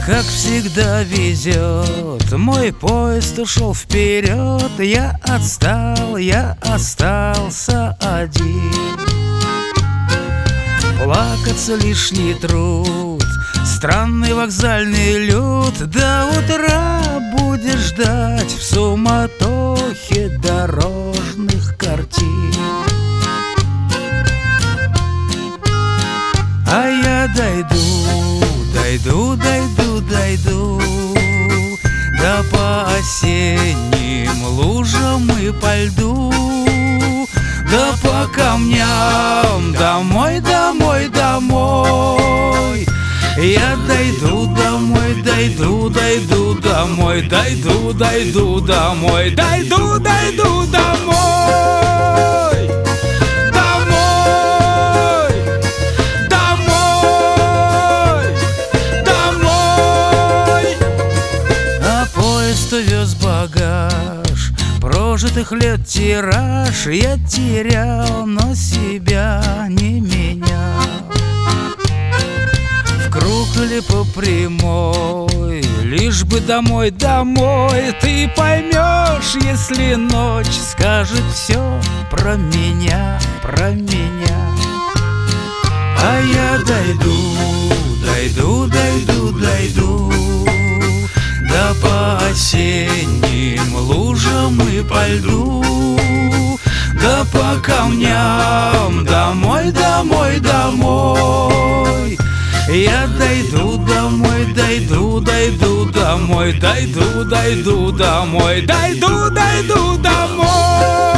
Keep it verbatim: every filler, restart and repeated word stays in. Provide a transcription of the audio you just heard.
как всегда везет, мой поезд ушел вперед. Я отстал, я остался один. Плакаться лишний труд, странный вокзальный люд. До утра будешь ждать в суматохе дорожных картин. А я дойду, дойду, дойду, дойду да по осенним лужам и по льду, да по камням домой, домой, домой. Я дойду домой, дойду, дойду домой, дойду, дойду домой, дойду, дойду домой. Домой, домой, домой. А поезд увез багаж, прожитых лет тираж. Я терял, но себя не менял. В круг или по прямой, лишь бы домой, домой. Ты поймешь, если ночь скажет все про меня, про меня. А я дойду, дойду, дойду, дойду да по осенним лужам и по льду, да по камням домой, домой, домой. Я дойду домой, дойду, дойду домой, дойду, дойду домой, дойду, дойду домой.